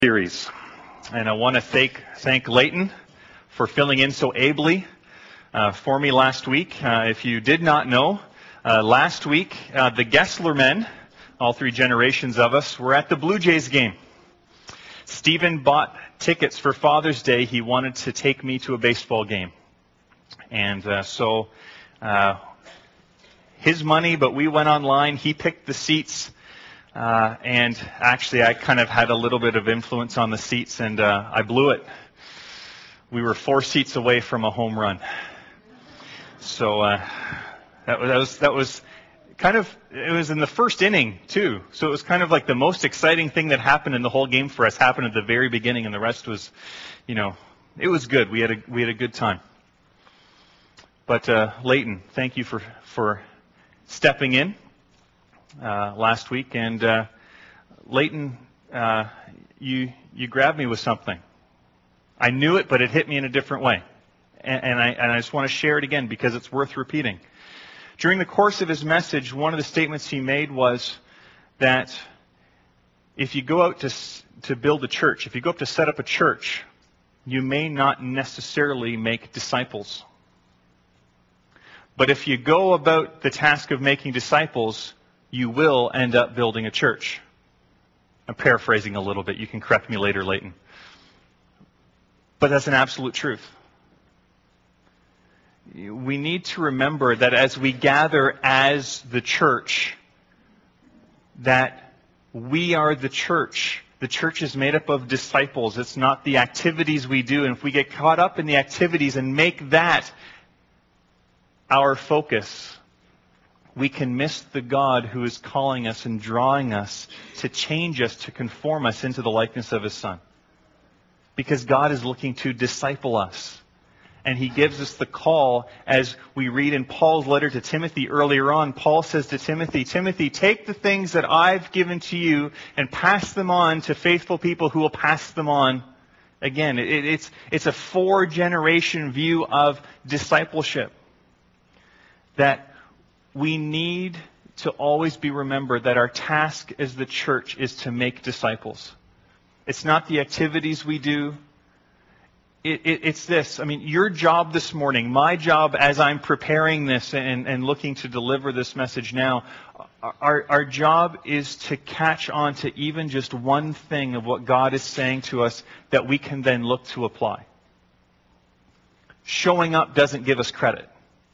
Series. And I want to thank Leighton for filling in so ably for me last week. If you did not know, last week the Gessler men, all three generations of us, were at the Blue Jays game. Stephen bought tickets for Father's Day. He wanted to take me to a baseball game. And so his money, but we went online. He picked the seats. And actually, I kind of had a little bit of influence on the seats, and I blew it. We were 4 seats away from a home run. So that was kind of, it was in the first inning too. So it was kind of like the most exciting thing that happened in the whole game for us happened at the very beginning, and the rest was, it was good. We had a good time. But Leighton, thank you for stepping in last week, and Leighton, you grabbed me with something. I knew it, but it hit me in a different way, and I just want to share it again because it's worth repeating. During the course of his message, one of the statements he made was that if you go out to build a church, if you go up to set up a church, you may not necessarily make disciples. But if you go about the task of making disciples, you will end up building a church. I'm paraphrasing a little bit. You can correct me later, Leighton. But that's an absolute truth. We need to remember that as we gather as the church, that we are the church. The church is made up of disciples. It's not the activities we do. And if we get caught up in the activities and make that our focus, we can miss the God who is calling us and drawing us to change us, to conform us into the likeness of His Son. Because God is looking to disciple us. And He gives us the call, as we read in Paul's letter to Timothy earlier on. Paul says to Timothy, Timothy, take the things that I've given to you and pass them on to faithful people who will pass them on. Again, it's a 4-generation view of discipleship. That we need to always be remembered that our task as the church is to make disciples. It's not the activities we do. It's this. I mean, your job this morning, my job as I'm preparing this and looking to deliver this message now, our job is to catch on to even just one thing of what God is saying to us that we can then look to apply. Showing up doesn't give us credit.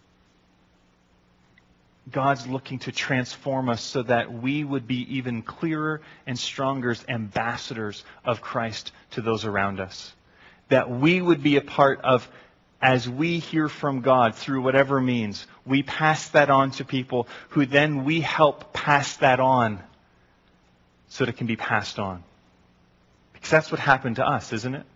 God's looking to transform us so that we would be even clearer and stronger ambassadors of Christ to those around us. That we would be a part of, as we hear from God through whatever means, we pass that on to people who then we help pass that on so that it can be passed on. Because that's what happened to us, isn't it?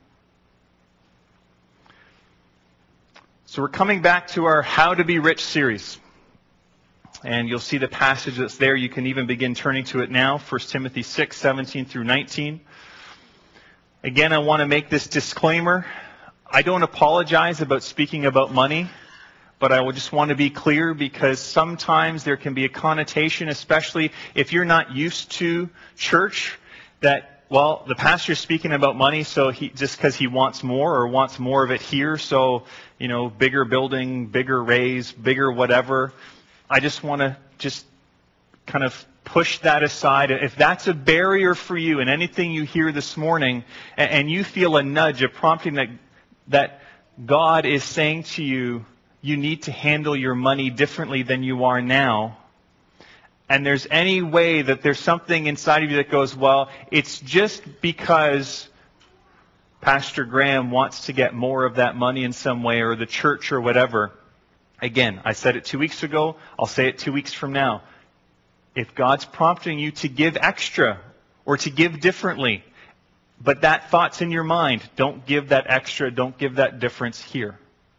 So we're coming back to our How to Be Rich series. And you'll see the passage that's there. You can even begin turning to it now. 1 Timothy 6, 17 through 19. Again, I want to make this disclaimer. I don't apologize about speaking about money, but I will just want to be clear because sometimes there can be a connotation, especially if you're not used to church, that, well, the pastor's speaking about money, so just because he wants more or wants more of it here, so, bigger building, bigger raise, bigger whatever. I just want to kind of push that aside. If that's a barrier for you in anything you hear this morning, and you feel a nudge, a prompting that God is saying to you, you need to handle your money differently than you are now, and there's any way that there's something inside of you that goes, well, it's just because Pastor Graham wants to get more of that money in some way, or the church or whatever. Again, I said it 2 weeks ago. I'll say it 2 weeks from now. If God's prompting you to give extra or to give differently, but that thought's in your mind, don't give that extra, don't give that difference here.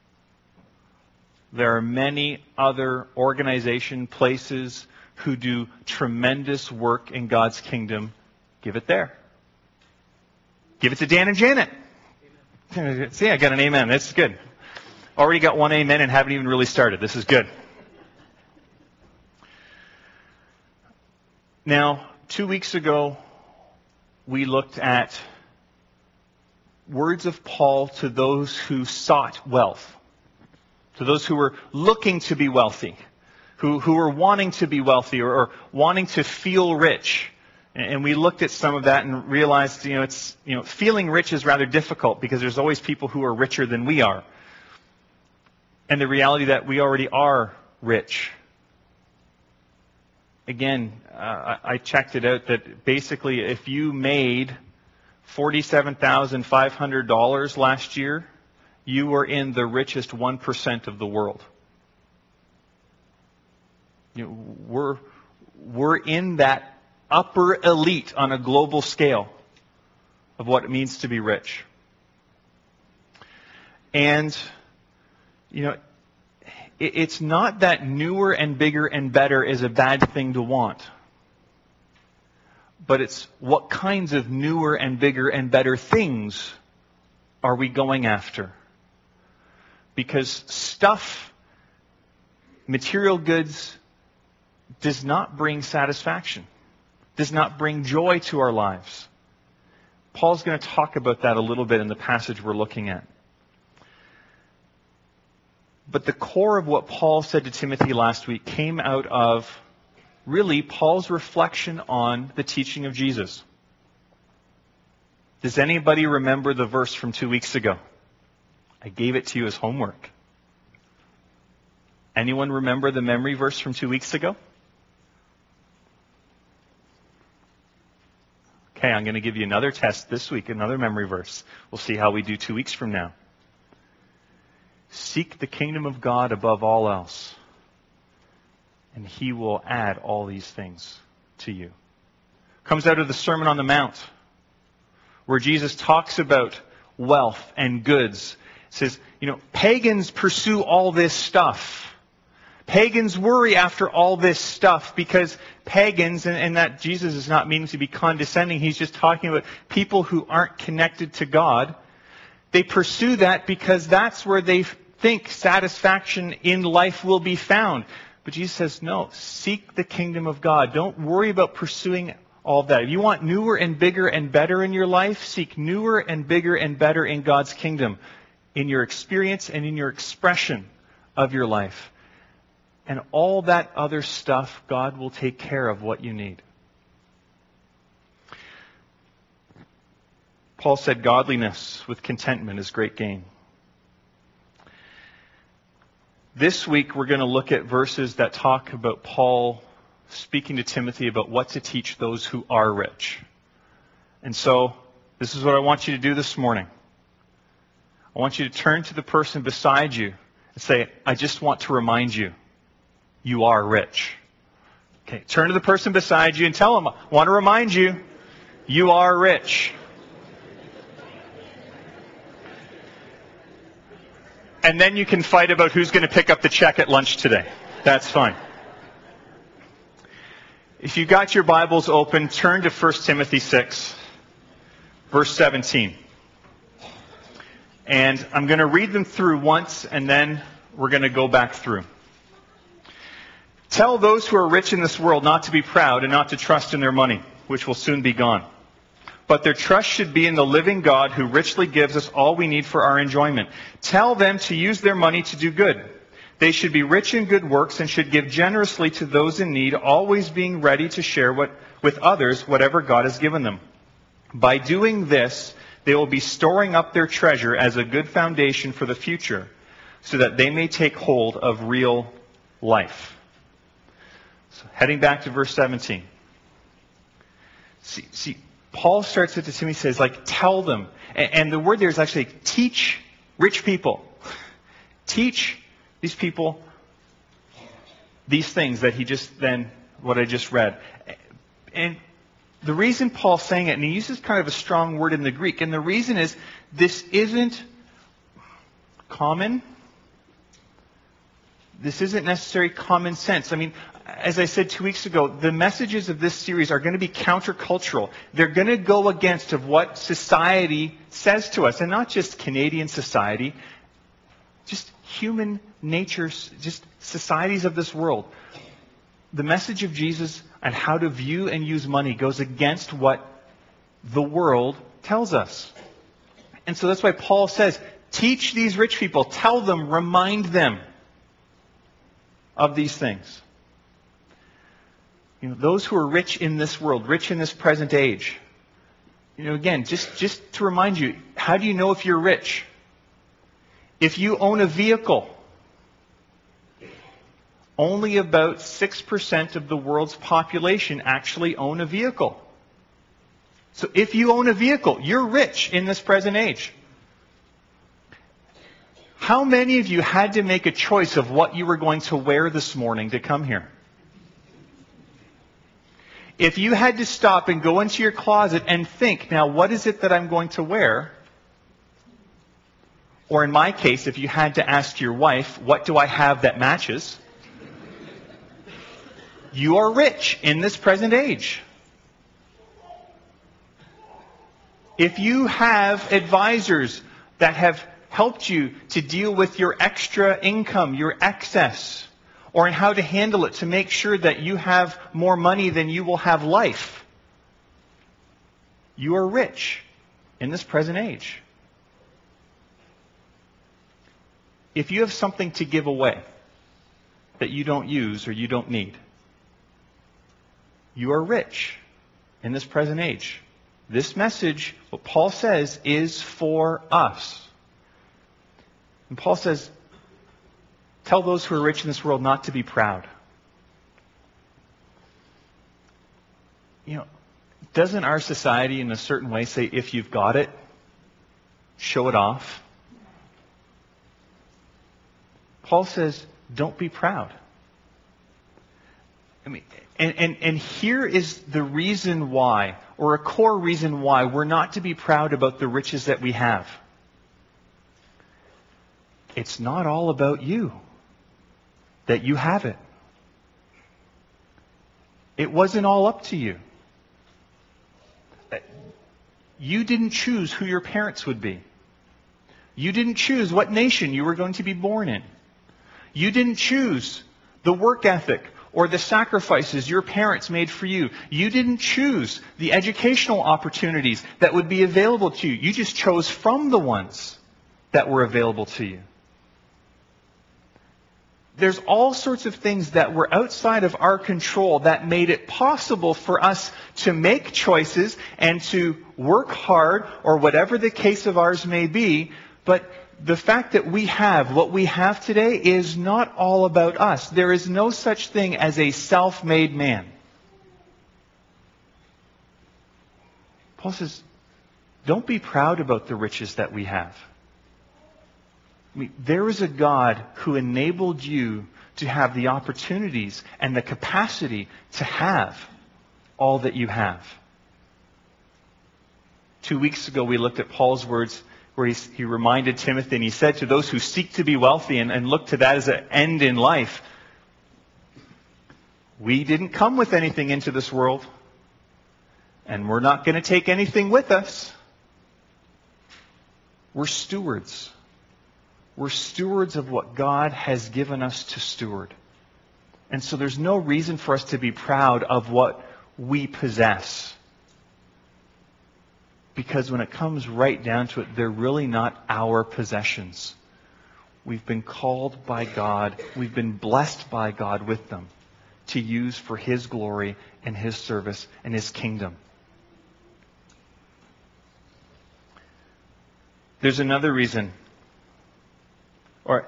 There are many other organizations, places who do tremendous work in God's kingdom. Give it there. Give it to Dan and Janet. Amen. See, I got an amen. That's good. Already got one amen and haven't even really started. This is good. Now, 2 weeks ago, we looked at words of Paul to those who sought wealth, to those who were looking to be wealthy, who were wanting to be wealthy or wanting to feel rich. And we looked at some of that and realized, feeling rich is rather difficult because there's always people who are richer than we are. And the reality that we already are rich. Again, I checked it out that basically if you made $47,500 last year, you were in the richest 1% of the world. We're in that upper elite on a global scale of what it means to be rich. And, it's not that newer and bigger and better is a bad thing to want. But it's what kinds of newer and bigger and better things are we going after? Because stuff, material goods, does not bring satisfaction, does not bring joy to our lives. Paul's going to talk about that a little bit in the passage we're looking at. But the core of what Paul said to Timothy last week came out of really Paul's reflection on the teaching of Jesus. Does anybody remember the verse from 2 weeks ago? I gave it to you as homework. Anyone remember the memory verse from 2 weeks ago? Okay, I'm going to give you another test this week, another memory verse. We'll see how we do 2 weeks from now. Seek the kingdom of God above all else, and He will add all these things to you. Comes out of the Sermon on the Mount, where Jesus talks about wealth and goods. It says, pagans pursue all this stuff. Pagans worry after all this stuff because pagans, and that Jesus is not meaning to be condescending, He's just talking about people who aren't connected to God. They pursue that because that's where they think satisfaction in life will be found. But Jesus says, no, seek the kingdom of God. Don't worry about pursuing all of that. If you want newer and bigger and better in your life, seek newer and bigger and better in God's kingdom, in your experience and in your expression of your life. And all that other stuff, God will take care of what you need. Paul said, godliness with contentment is great gain. This week we're going to look at verses that talk about Paul speaking to Timothy about what to teach those who are rich. And so, this is what I want you to do this morning. I want you to turn to the person beside you and say, I just want to remind you, you are rich. Okay, turn to the person beside you and tell them, I want to remind you, you are rich. And then you can fight about who's going to pick up the check at lunch today. That's fine. If you got your Bibles open, turn to 1 Timothy 6, verse 17. And I'm going to read them through once, and then we're going to go back through. Tell those who are rich in this world not to be proud and not to trust in their money, which will soon be gone. But their trust should be in the living God who richly gives us all we need for our enjoyment. Tell them to use their money to do good. They should be rich in good works and should give generously to those in need, always being ready to share with others whatever God has given them. By doing this, they will be storing up their treasure as a good foundation for the future, so that they may take hold of real life. So heading back to verse 17. See, Paul starts it to Timothy, says, tell them. And the word there is actually teach rich people. Teach these people these things that what I just read. And the reason Paul's saying it, and he uses kind of a strong word in the Greek, and the reason is this isn't common. This isn't necessarily common sense. I mean, as I said 2 weeks ago, the messages of this series are going to be countercultural. They're going to go against of what society says to us, and not just Canadian society, just human nature, just societies of this world. The message of Jesus and how to view and use money goes against what the world tells us. And so that's why Paul says, teach these rich people, tell them, remind them of these things. Those who are rich in this world, rich in this present age. Again, just to remind you, how do you know if you're rich? If you own a vehicle, only about 6% of the world's population actually own a vehicle. So if you own a vehicle, you're rich in this present age. How many of you had to make a choice of what you were going to wear this morning to come here? If you had to stop and go into your closet and think, now what is it that I'm going to wear? Or in my case, if you had to ask your wife, what do I have that matches? You are rich in this present age. If you have advisors that have helped you to deal with your extra income, your excess, or in how to handle it to make sure that you have more money than you will have life, you are rich in this present age. If you have something to give away that you don't use or you don't need, you are rich in this present age. This message, what Paul says, is for us. And Paul says, tell those who are rich in this world not to be proud. Doesn't our society in a certain way say, if you've got it, show it off? Paul says, don't be proud. And here is the reason why, or a core reason why we're not to be proud about the riches that we have. It's not all about you that you have it. It wasn't all up to you. You didn't choose who your parents would be. You didn't choose what nation you were going to be born in. You didn't choose the work ethic or the sacrifices your parents made for you. You didn't choose the educational opportunities that would be available to you. You just chose from the ones that were available to you. There's all sorts of things that were outside of our control that made it possible for us to make choices and to work hard, or whatever the case of ours may be. But the fact that we have what we have today is not all about us. There is no such thing as a self-made man. Paul says, don't be proud about the riches that we have. There is a God who enabled you to have the opportunities and the capacity to have all that you have. 2 weeks ago, we looked at Paul's words where he reminded Timothy, and he said to those who seek to be wealthy and look to that as an end in life, we didn't come with anything into this world, and we're not going to take anything with us. We're stewards. We're stewards of what God has given us to steward. And so there's no reason for us to be proud of what we possess. Because when it comes right down to it, they're really not our possessions. We've been called by God, we've been blessed by God with them to use for His glory and His service and His kingdom. There's another reason. Or,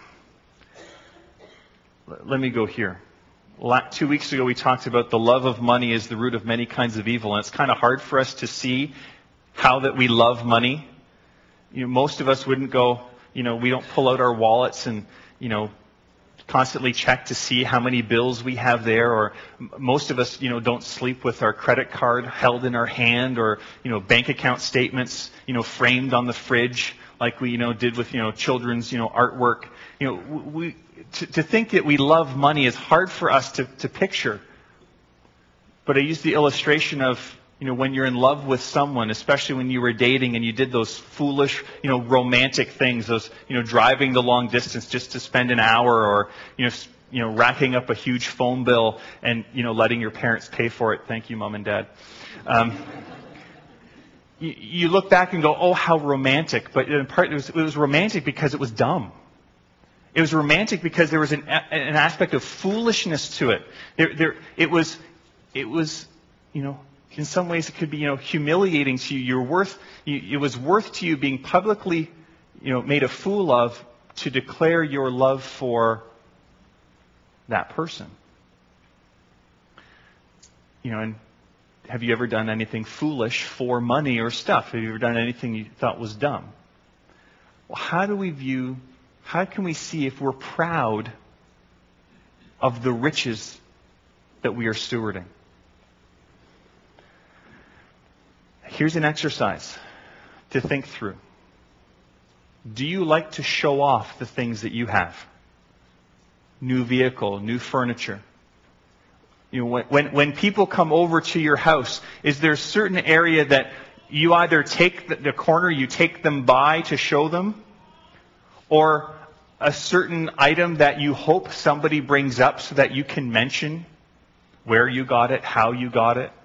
let me go here. 2 weeks ago we talked about the love of money is the root of many kinds of evil. And it's kind of hard for us to see how that we love money. Most of us wouldn't go, we don't pull out our wallets and, constantly check to see how many bills we have there. Or most of us, don't sleep with our credit card held in our hand, or, bank account statements, framed on the fridge, like we, did with, children's, artwork. To think that we love money is hard for us to picture. But I use the illustration of, when you're in love with someone, especially when you were dating and you did those foolish, romantic things, those, driving the long distance just to spend an hour, or, racking up a huge phone bill and, letting your parents pay for it. Thank you, Mom and Dad. You look back and go, oh, how romantic. But in part, it was romantic because it was dumb. It was romantic because there was an aspect of foolishness to it. It was, in some ways it could be, humiliating to you. It was worth to you being publicly, made a fool of to declare your love for that person. And have you ever done anything foolish for money or stuff? Have you ever done anything you thought was dumb? Well, how can we see if we're proud of the riches that we are stewarding? Here's an exercise to think through. Do you like to show off the things that you have? New vehicle, new furniture. When people come over to your house, is there a certain area that you either take the corner, you take them by to show them, or a certain item that you hope somebody brings up so that you can mention where you got it, how you got it?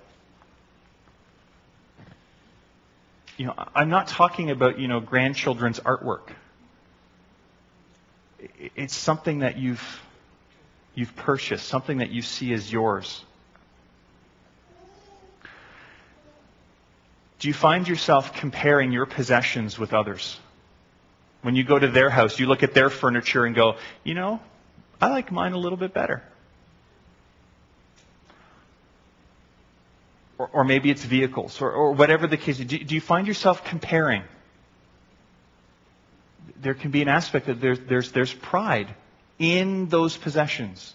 I'm not talking about, grandchildren's artwork. It's something that you've purchased, something that you see as yours. Do you find yourself comparing your possessions with others? When you go to their house, you look at their furniture and go, I like mine a little bit better. Or maybe it's vehicles, or whatever the case is. Do you find yourself comparing? There can be an aspect that there's pride in those possessions.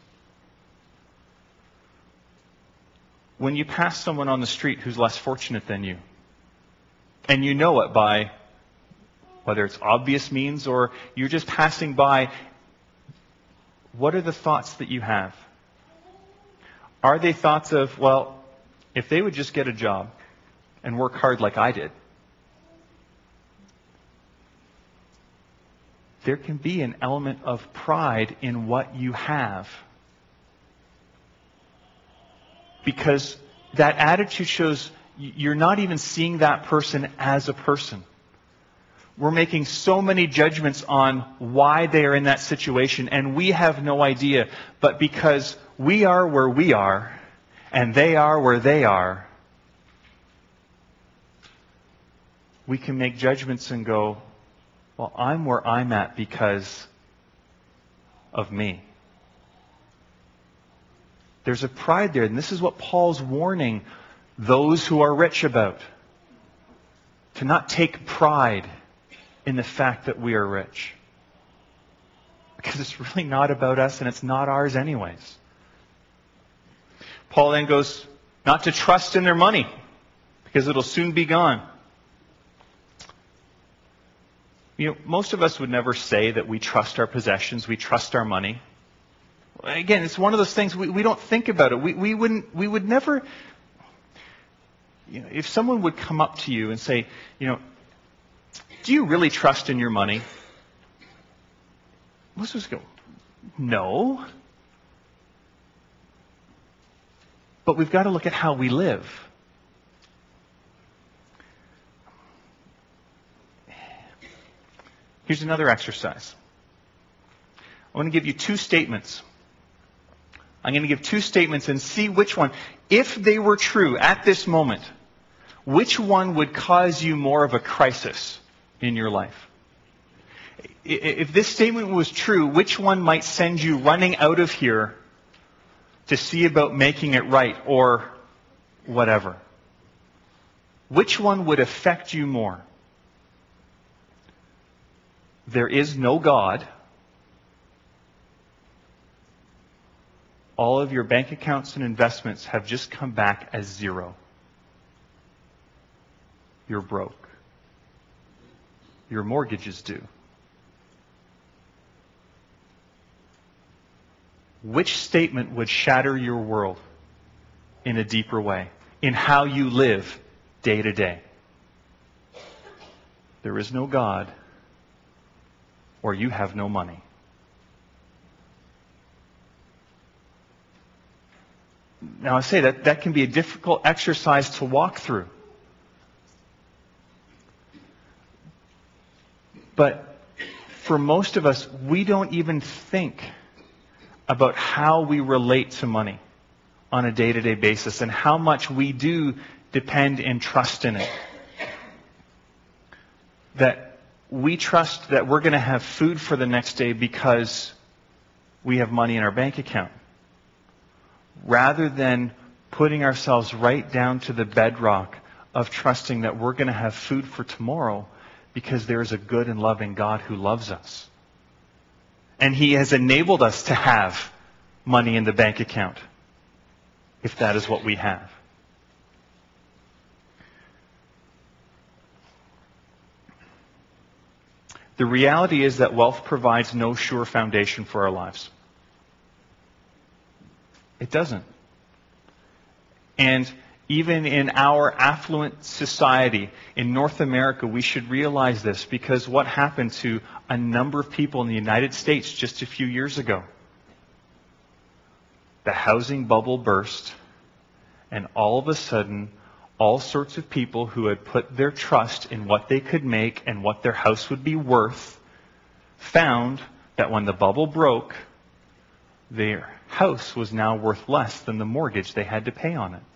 When you pass someone on the street who's less fortunate than you, and you know it by whether it's obvious means or you're just passing by, what are the thoughts that you have? Are they thoughts of, well, if they would just get a job and work hard like I did? There can be an element of pride in what you have. Because that attitude shows you're not even seeing that person as a person. We're making so many judgments on why they are in that situation, and we have no idea. But because we are where we are, and they are where they are, we can make judgments and go, well, I'm where I'm at because of me. There's a pride there, and this is what Paul's warning those who are rich about. To not take pride in the fact that we are rich. Because it's really not about us, and it's not ours anyways. Paul then goes, not to trust in their money, because it'll soon be gone. Most of us would never say that we trust our possessions, we trust our money. Again, it's one of those things we don't think about it. We would never, if someone would come up to you and say, do you really trust in your money? Most of us go, no. But we've got to look at how we live. Here's another exercise. I want to give you two statements. I'm going to give two statements and see which one, if they were true at this moment, which one would cause you more of a crisis in your life? If this statement was true, which one might send you running out of here to see about making it right or whatever? Which one would affect you more? There is no God. All of your bank accounts and investments have just come back as zero. You're broke. Your mortgage is due. Which statement would shatter your world in a deeper way, in how you live day to day? There is no God, or you have no money. Now I say that can be a difficult exercise to walk through. But for most of us, we don't even think about how we relate to money on a day-to-day basis and how much we do depend and trust in it. That we trust that we're going to have food for the next day because we have money in our bank account, rather than putting ourselves right down to the bedrock of trusting that we're going to have food for tomorrow because there is a good and loving God who loves us. And He has enabled us to have money in the bank account, if that is what we have. The reality is that wealth provides no sure foundation for our lives. It doesn't. And even in our affluent society in North America, we should realize this, because what happened to a number of people in the United States just a few years ago? The housing bubble burst, and all of a sudden, all sorts of people who had put their trust in what they could make and what their house would be worth found that when the bubble broke, their house was now worth less than the mortgage they had to pay on it.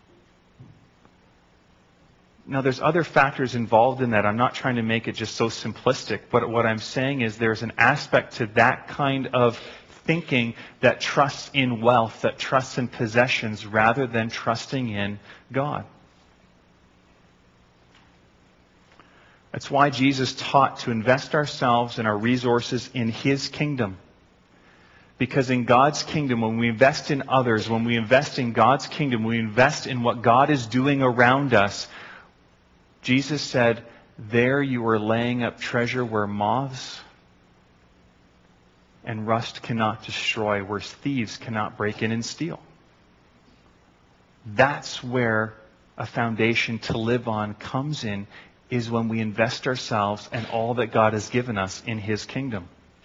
Now, there's other factors involved in that. I'm not trying to make it just so simplistic, but what I'm saying is there's an aspect to that kind of thinking that trusts in wealth, that trusts in possessions, rather than trusting in God. That's why Jesus taught to invest ourselves and our resources in His kingdom. Because in God's kingdom, when we invest in others, when we invest in God's kingdom, we invest in what God is doing around us. Jesus said, there you are laying up treasure where moths and rust cannot destroy, where thieves cannot break in and steal. That's where a foundation to live on comes in, is when we invest ourselves and all that God has given us in His kingdom.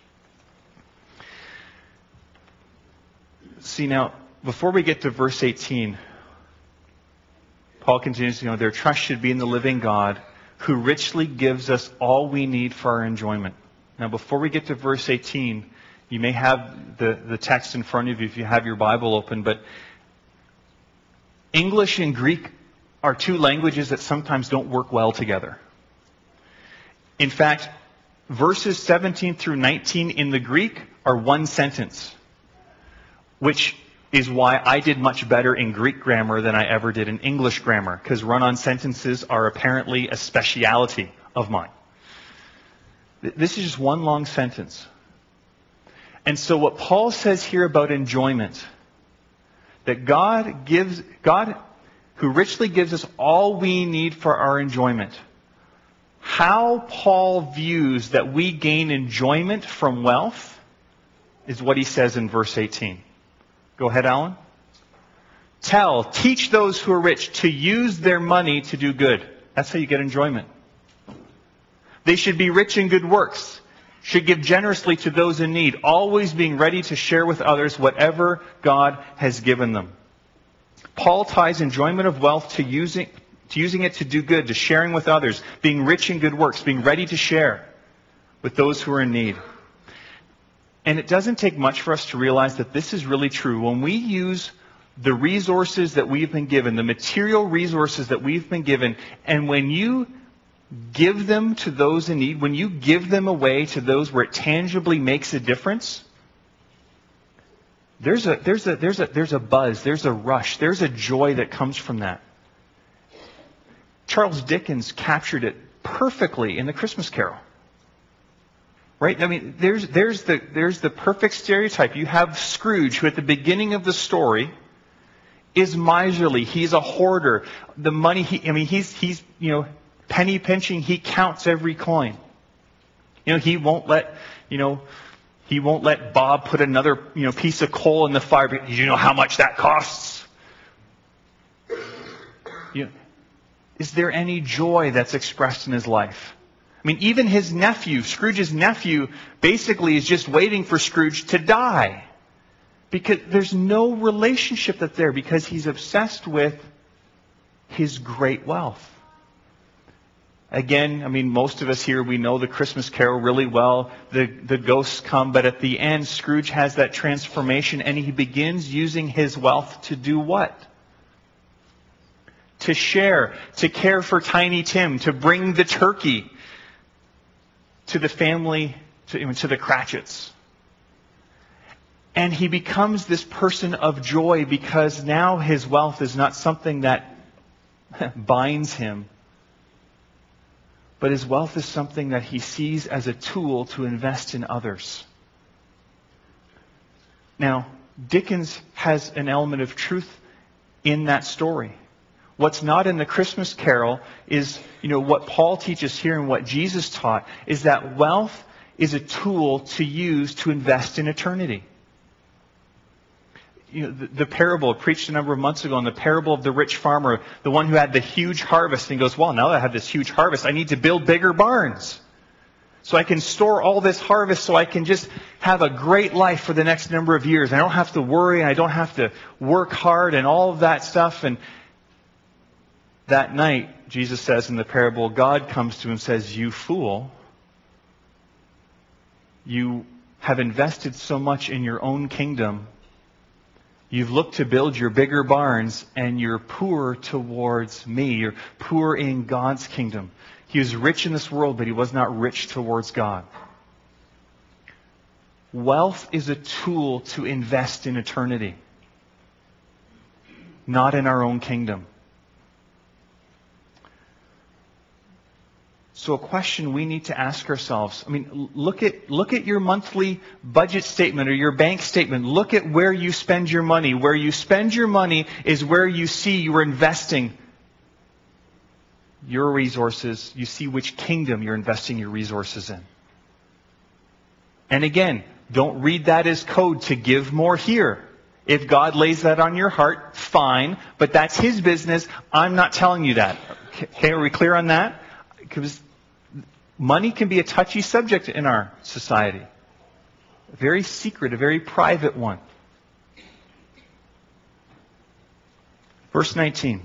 See, now, before we get to verse 18, Paul continues, their trust should be in the living God, who richly gives us all we need for our enjoyment. Now, before we get to verse 18, you may have the text in front of you if you have your Bible open, but English and Greek are two languages that sometimes don't work well together. In fact, verses 17 through 19 in the Greek are one sentence, which is why I did much better in Greek grammar than I ever did in English grammar, because run-on sentences are apparently a speciality of mine. This is just one long sentence. And so what Paul says here about enjoyment, that God who richly gives us all we need for our enjoyment. How Paul views that we gain enjoyment from wealth is what he says in verse 18. Go ahead, Alan. Teach those who are rich to use their money to do good. That's how you get enjoyment. They should be rich in good works, should give generously to those in need, always being ready to share with others whatever God has given them. Paul ties enjoyment of wealth to using it to do good, to sharing with others, being rich in good works, being ready to share with those who are in need. And it doesn't take much for us to realize that this is really true. When we use the resources that we've been given, the material resources that we've been given, and when you give them to those in need, when you give them away to those where it tangibly makes a difference, there's a buzz, there's a rush, there's a joy that comes from that. Charles Dickens captured it perfectly in The Christmas Carol. Right? I mean, there's the perfect stereotype. You have Scrooge, who at the beginning of the story is miserly. He's a hoarder. The money he's penny pinching. He counts every coin. He won't let Bob put another piece of coal in the fire. Do you know how much that costs? Is there any joy that's expressed in his life? I mean, even his nephew, Scrooge's nephew, basically is just waiting for Scrooge to die. Because there's no relationship that's there, because he's obsessed with his great wealth. Again, I mean, most of us here, we know the Christmas Carol really well. The ghosts come, but at the end, Scrooge has that transformation, and he begins using his wealth to do what? To share, to care for Tiny Tim, to bring the turkey to the family, to the Cratchits. And he becomes this person of joy because now his wealth is not something that binds him, but his wealth is something that he sees as a tool to invest in others. Now, Dickens has an element of truth in that story. What's not in the Christmas Carol is, what Paul teaches here and what Jesus taught is that wealth is a tool to use to invest in eternity. The parable preached a number of months ago on the parable of the rich farmer, the one who had the huge harvest, and he goes, well, now that I have this huge harvest, I need to build bigger barns so I can store all this harvest so I can just have a great life for the next number of years. I don't have to worry, I don't have to work hard and all of that stuff. And that night, Jesus says in the parable, God comes to him and says, you fool, you have invested so much in your own kingdom. You've looked to build your bigger barns, and you're poor towards me. You're poor in God's kingdom. He was rich in this world, but he was not rich towards God. Wealth is a tool to invest in eternity, not in our own kingdom. So a question we need to ask ourselves, look at your monthly budget statement or your bank statement. Look at where you spend your money. Where you spend your money is where you see you're investing your resources. You see which kingdom you're investing your resources in. And again, don't read that as code to give more here. If God lays that on your heart, fine, but that's his business. I'm not telling you that. Okay, are we clear on that? Because money can be a touchy subject in our society. A very secret, a very private one. Verse 19.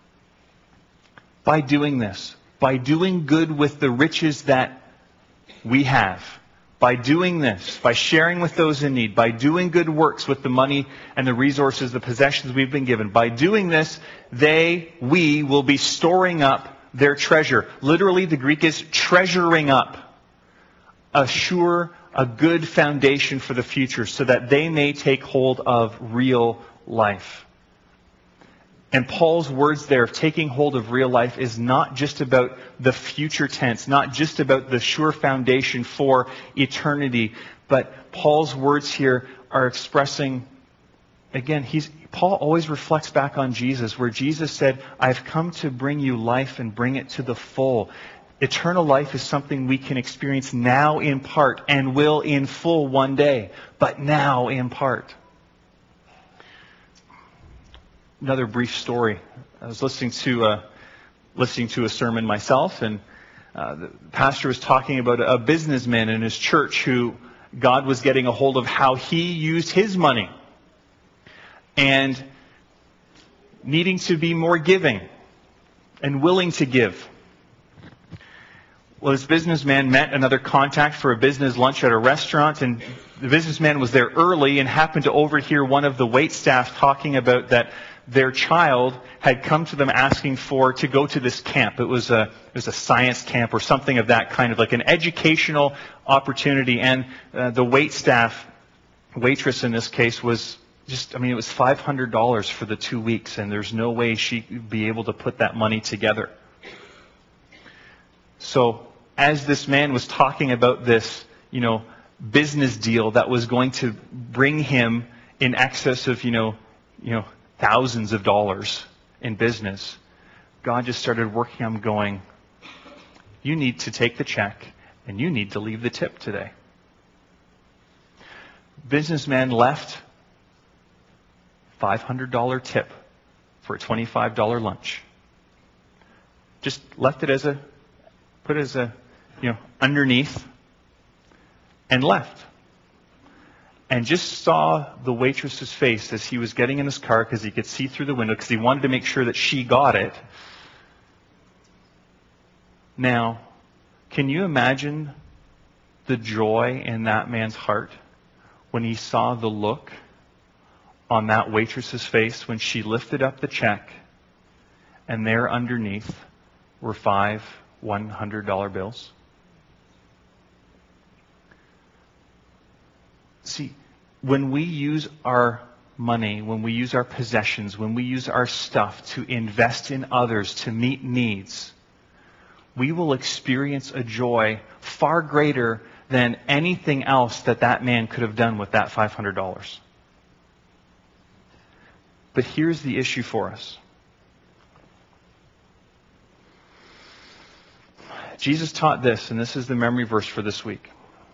By doing this, by doing good with the riches that we have, by doing this, by sharing with those in need, by doing good works with the money and the resources, the possessions we've been given, by doing this, we will be storing up their treasure. Literally, the Greek is treasuring up a good foundation for the future so that they may take hold of real life. And Paul's words there of taking hold of real life is not just about the future tense, not just about the sure foundation for eternity, but Paul's words here are expressing, again, Paul always reflects back on Jesus, where Jesus said, I've come to bring you life and bring it to the full. Eternal life is something we can experience now in part and will in full one day, but now in part. Another brief story. I was listening to a sermon myself, and the pastor was talking about a businessman in his church who God was getting a hold of how he used his money and needing to be more giving and willing to give. Well, this businessman met another contact for a business lunch at a restaurant, and the businessman was there early and happened to overhear one of the waitstaff talking about that their child had come to them asking to go to this camp. It was a science camp or something of that kind, of like an educational opportunity. And the waitress in this case was it was $500 for the 2 weeks, and there's no way she'd be able to put that money together. So as this man was talking about this, business deal that was going to bring him in excess of, thousands of dollars in business, God just started working on him going, you need to take the check and you need to leave the tip today. Businessman left $500 tip for a $25 lunch. Just left it put it as underneath, and left. And just saw the waitress's face as he was getting in his car, because he could see through the window, because he wanted to make sure that she got it. Now, can you imagine the joy in that man's heart when he saw the look on that waitress's face when she lifted up the check and there underneath were 5 $100 bills? See, when we use our money, when we use our possessions, when we use our stuff to invest in others, to meet needs, we will experience a joy far greater than anything else that man could have done with that $500. But here's the issue for us. Jesus taught this, and this is the memory verse for this week.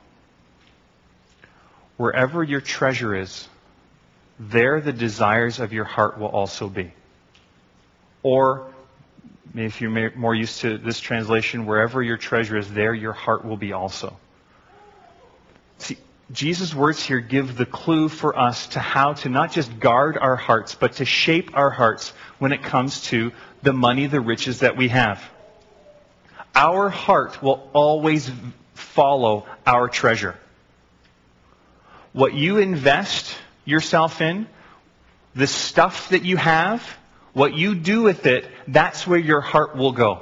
Wherever your treasure is, there the desires of your heart will also be. Or, if you're more used to this translation, wherever your treasure is, there your heart will be also. See, Jesus' words here give the clue for us to how to not just guard our hearts, but to shape our hearts when it comes to the money, the riches that we have. Our heart will always follow our treasure. What you invest yourself in, the stuff that you have, what you do with it, that's where your heart will go.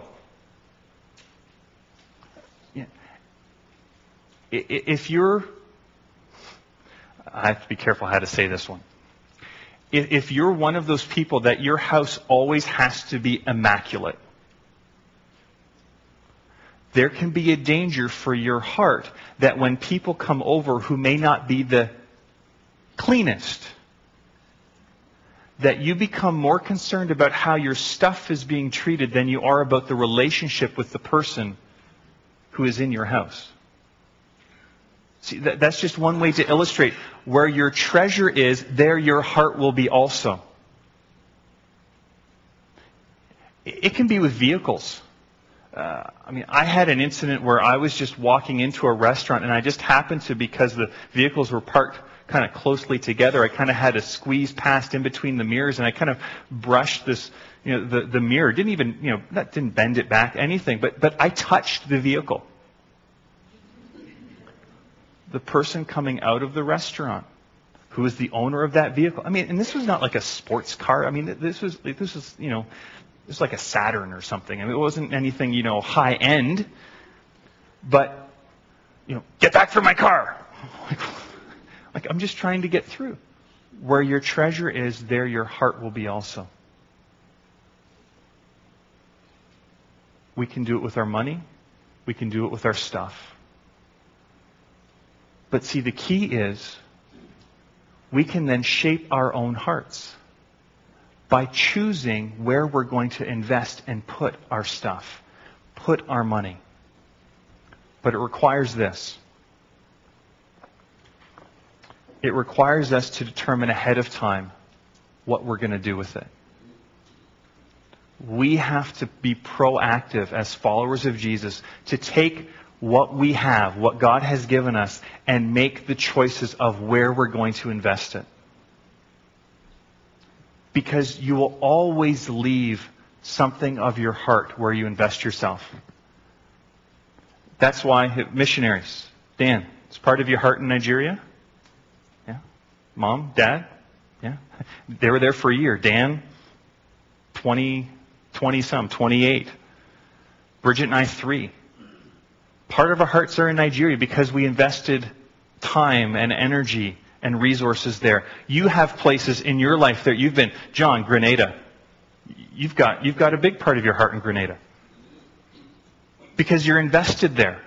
If you're... I have to be careful how to say this one. If you're one of those people that your house always has to be immaculate, there can be a danger for your heart that when people come over who may not be the cleanest, that you become more concerned about how your stuff is being treated than you are about the relationship with the person who is in your house. See, that's just one way to illustrate. Where your treasure is, there your heart will be also. It can be with vehicles. I had an incident where I was just walking into a restaurant and I just happened to, because the vehicles were parked kind of closely together, I kind of had to squeeze past in between the mirrors and I kind of brushed this, the mirror. Didn't even, that didn't bend it back, anything, but I touched the vehicle. The person coming out of the restaurant, who was the owner of that vehicle. And this was not like a sports car. This was like a Saturn or something. It wasn't anything, high end. But, get back from my car. Like, I'm just trying to get through. Where your treasure is, there your heart will be also. We can do it with our money. We can do it with our stuff. But see, the key is we can then shape our own hearts by choosing where we're going to invest and put our stuff, put our money. But it requires this. It requires us to determine ahead of time what we're going to do with it. We have to be proactive as followers of Jesus to take what we have, what God has given us, and make the choices of where we're going to invest it. Because you will always leave something of your heart where you invest yourself. That's why missionaries, Dan, it's part of your heart in Nigeria? Yeah. Mom, Dad? Yeah. They were there for a year. Dan, 28. Bridget and I, 3. Part of our hearts are in Nigeria because we invested time and energy and resources there. You have places in your life that you've been. John, Grenada. You've got a big part of your heart in Grenada. Because you're invested there.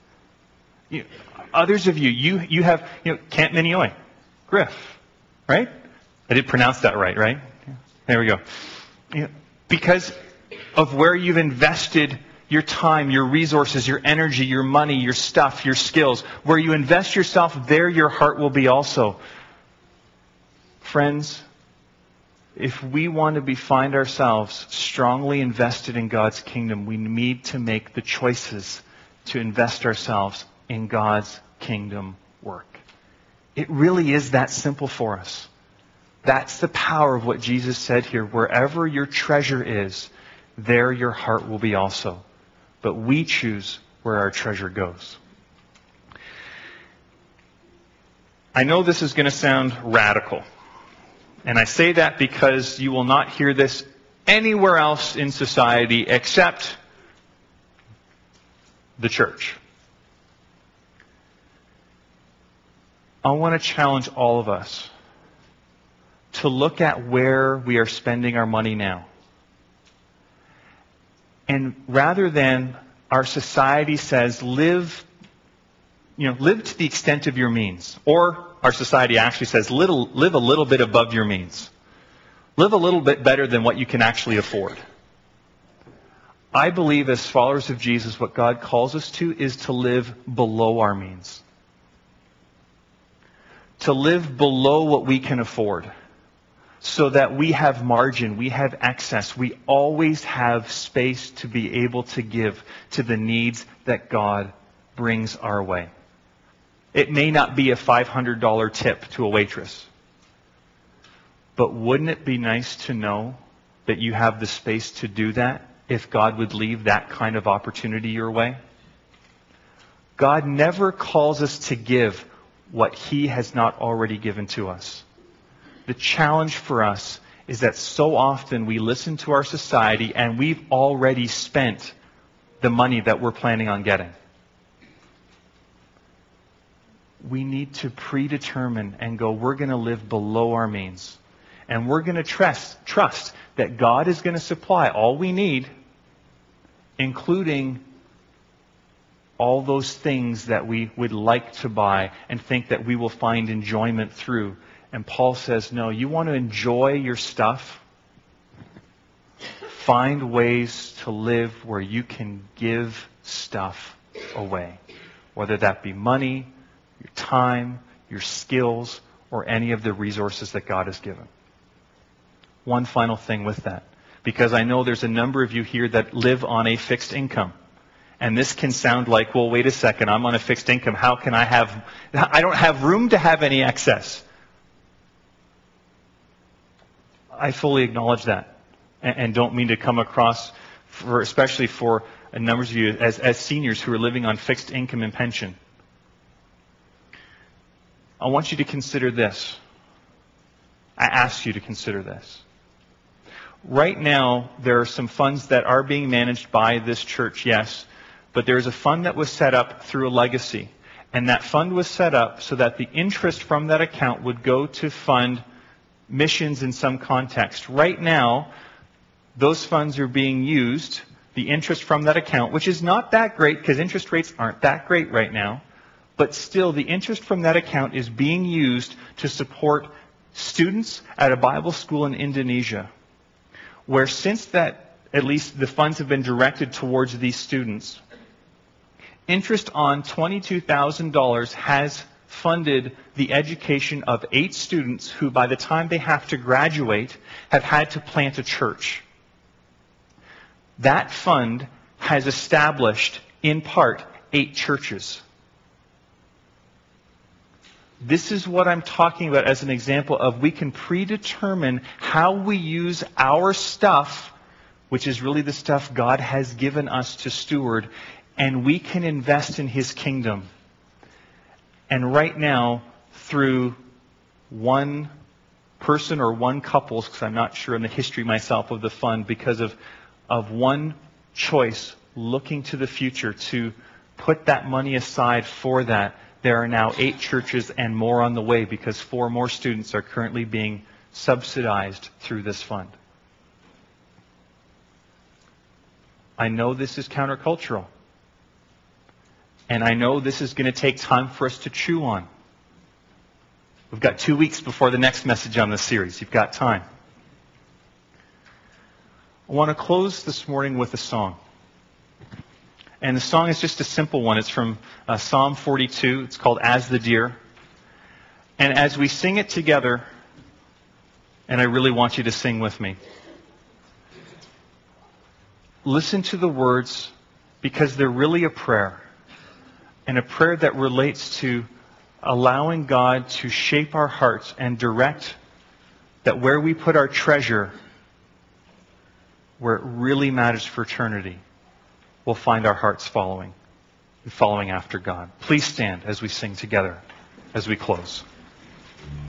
Others of you have, Camp Minioy, Griff, right? I did pronounce that right? Yeah. There we go. Because of where you've invested your time, your resources, your energy, your money, your stuff, your skills. Where you invest yourself, there your heart will be also. Friends, if we want to find ourselves strongly invested in God's kingdom, we need to make the choices to invest ourselves in God's kingdom work. It really is that simple for us. That's the power of what Jesus said here. Wherever your treasure is, there your heart will be also. but we choose where our treasure goes. I know this is going to sound radical, and I say that because you will not hear this anywhere else in society except the church. I want to challenge all of us to look at where we are spending our money now. And rather than our society says, live to the extent of your means. Or our society actually says, live a little bit above your means. Live a little bit better than what you can actually afford. I believe as followers of Jesus, what God calls us to is to live below our means. To live below what we can afford. So that we have margin, we have excess, we always have space to be able to give to the needs that God brings our way. It may not be a $500 tip to a waitress, but wouldn't it be nice to know that you have the space to do that if God would leave that kind of opportunity your way? God never calls us to give what He has not already given to us. The challenge for us is that so often we listen to our society and we've already spent the money that we're planning on getting. We need to predetermine and go, we're going to live below our means. And we're going to trust that God is going to supply all we need, including all those things that we would like to buy and think that we will find enjoyment through. And Paul says, no, you want to enjoy your stuff? Find ways to live where you can give stuff away. Whether that be money, your time, your skills, or any of the resources that God has given. One final thing with that. Because I know there's a number of you here that live on a fixed income. And this can sound like, well, wait a second, I'm on a fixed income. How can I don't have room to have any excess. I fully acknowledge that and don't mean to come across, especially for a number of you as seniors who are living on fixed income and pension. I want you to consider this. I ask you to consider this. Right now, there are some funds that are being managed by this church, yes, but there is a fund that was set up through a legacy. And that fund was set up so that the interest from that account would go to fund missions in some context. Right now, those funds are being used, the interest from that account, which is not that great because interest rates aren't that great right now, but still the interest from that account is being used to support students at a Bible school in Indonesia, where since that, at least the funds have been directed towards these students, interest on $22,000 has funded the education of 8 students who, by the time they have to graduate, have had to plant a church. That fund has established, in part, 8 churches. This is what I'm talking about as an example of we can predetermine how we use our stuff, which is really the stuff God has given us to steward, and we can invest in His kingdom. And right now, through one person or one couples, because I'm not sure in the history myself of the fund, because of one choice looking to the future to put that money aside for that, there are now 8 churches and more on the way because 4 more students are currently being subsidized through this fund. I know this is countercultural. And I know this is going to take time for us to chew on. We've got 2 weeks before the next message on this series. You've got time. I want to close this morning with a song. And the song is just a simple one. It's from Psalm 42. It's called As the Deer. And as we sing it together, and I really want you to sing with me, listen to the words because they're really a prayer. And a prayer that relates to allowing God to shape our hearts and direct that where we put our treasure, where it really matters for eternity, we'll find our hearts following after God. Please stand as we sing together as we close.